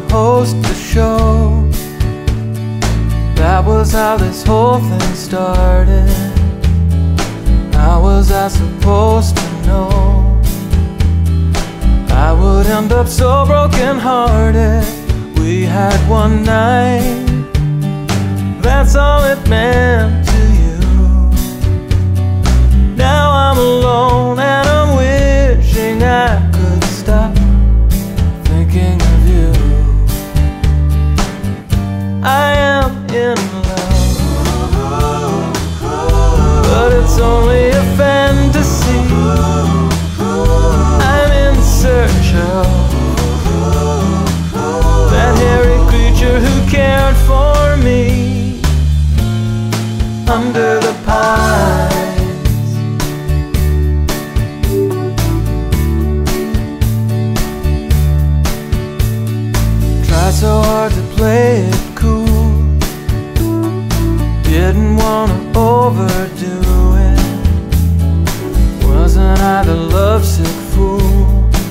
host the show. That was how this whole thing started. How was I supposed to know I would end up so broken-hearted? We had one night, that's all it meant to you. Now I'm alone and I'm wishing I could stop thinking of you. I am in love, but it's only a fantasy. I'm in search of that hairy creature who cared for me under the pines. Tried so hard to play it cool, didn't want to overdo it. Wasn't I the lovesick fool,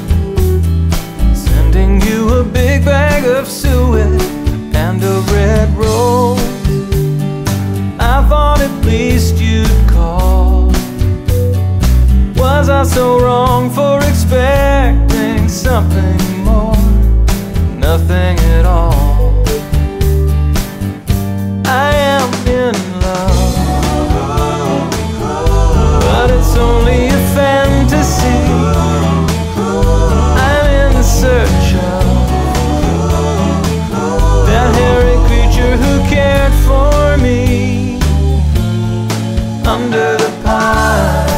sending you a big bag of suet and a red rose? I thought at least you'd call. Was I so wrong for expecting something more? Nothing at all. I am in love, but it's only a fantasy. I'm in search of that hairy creature who cared for me under the pines.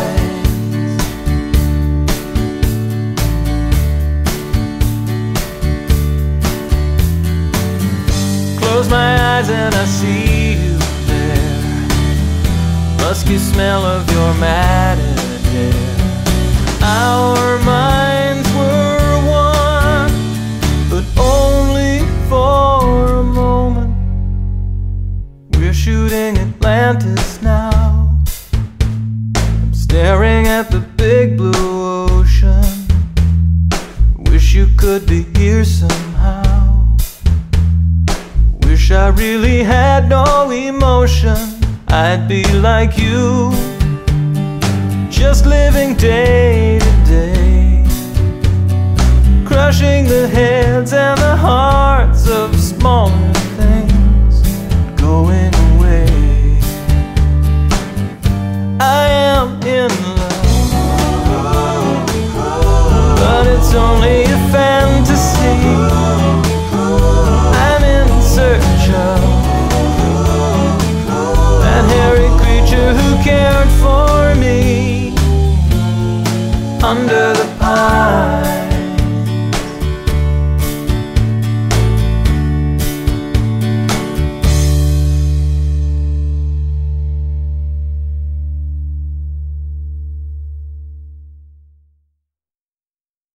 Close my eyes and I see you there, musky smell of your matted hair. Our minds were one, but only for a moment. We're shooting Atlantis now. I'm staring at the big blue ocean. Wish you could be here somehow. Wish I really had no emotion. I'd be like you, just living day to day, crushing the heads and the hearts of smaller